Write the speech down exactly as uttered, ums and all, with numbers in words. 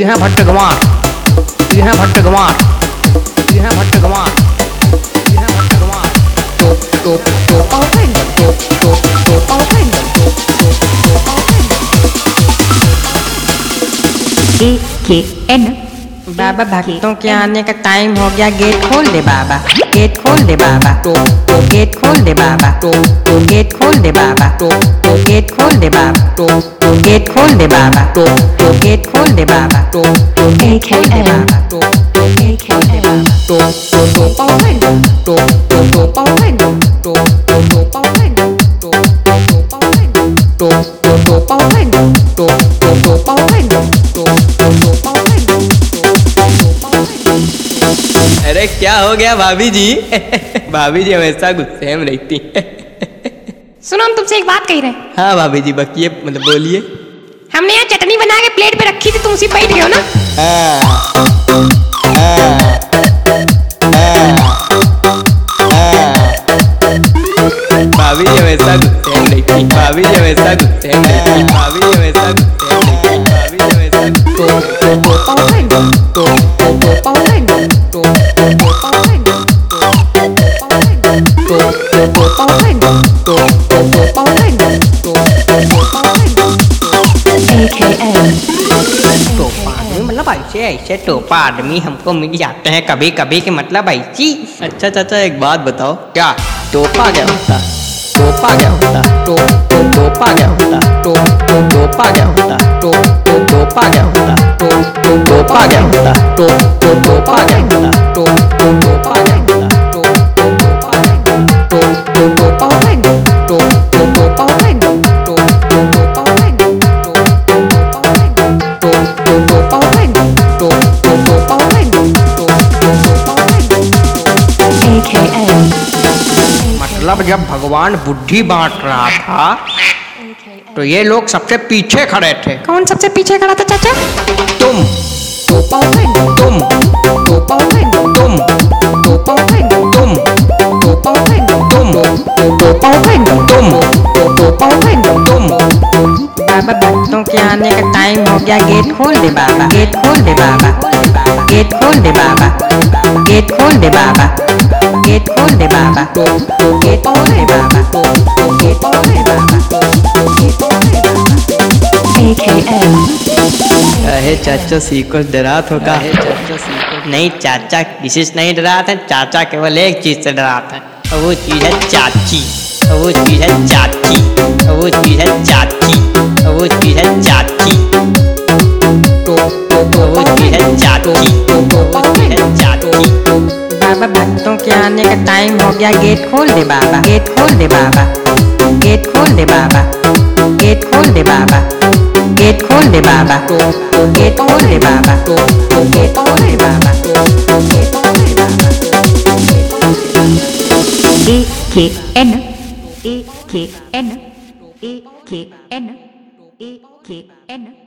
ये है भट्ट गंवार, ये है भट्ट गंवार, ये है भट्ट गंवार, ये है भट्ट गंवार। टोप टोप टोप टोप टोप टोप टोप ए के एन। बाबा भक्तों के आने का टाइम हो गया, गेट खोल दे बाबा, गेट खोल दे बाबा, टोप टोप गेट खोल दे बाबा, टोप टोप गेट खोल दे बाबा, टोप टोप गेट खोल दे बाबा, टोप टोप गेट खोल दे बाबा, टोप टोप गेट खोल दे बाबा, टोप टोप गेट खोल दे बाबा, टोप टोप गेट खोल दे बाबा, टोप टोप टोप टोप टोप टोप टोप टोप टोप टोप अरे क्या हो गया भाभी जी? भाभी जी हमेशा गुस्से में रहती। सुनो, हम तुमसे एक बात कह रहे हैं। हाँ भाभी जी बकिए, मतलब बोलिए। हमने यहाँ चटनी बना के प्लेट पे रखी थी, तुम उसी पे बैठ गए हो ना? हाँ, हाँ, हाँ, हाँ। भाभी जी हमेशा गुस्से में रहती, भाभी जी हमेशा गुस्से में रहती, भाभी जी हमेशा गुस्से में रहती, भाभी जी हमेशा मतलब ऐसे ऐसे टोपा आदमी हमको मिल जाते हैं कभी कभी के, मतलब ऐसी। अच्छा चाचा एक बात बताओ, क्या? टोपा क्या होता? टोपा क्या होता? टो टो टोपा क्या होता? टो टो टोपा क्या होता? टो टो टोपा क्या होता? टो टो टोपा क्या होता? टो टो टोपा क्या होता? टो टो टोपा क्या होता? टो टो टो टो टो टो मतलब जब भगवान बुद्धि बांट रहा था तो ये लोग सबसे पीछे खड़े थे। कौन सबसे पीछे खड़ा था चाचा? तुम तुम तुम तुम तुम तुम बाबा भक्तों के आने का टाइम हो गया, गेट खोल दे बाबा, गेट खोल दे बाबा, गेट खोल दे बाबा, गेट खोल दे बाबा, गेट खोल दे बाबा, गेट खोल दे बाबा, गेट खोल दे बाबा। अरे चाचा सीको डरात होगा। नहीं चाचा किसी से नहीं डराते हैं, चाचा केवल एक चीज से डराते हैं, और वो चीज है चाची, और वो चीज है चाची, और वो चीज है चाची, और वो चीज है चाची, तो वो चीज है चाची, वो चीज है चाची। बाबा भक्तों के आने का टाइम हो गया, गेट खोल दे बाबा, गेट खोल दे बाबा, गेट खोल दे बाबा, गेट खोल दे बाबा, गेट खोल दे बाबा, गेट खोल दे बाबा, गेट खोल दे बाबा, गेट खोल दे बाबा। ए के एन ए के एन ए के एन ए के एन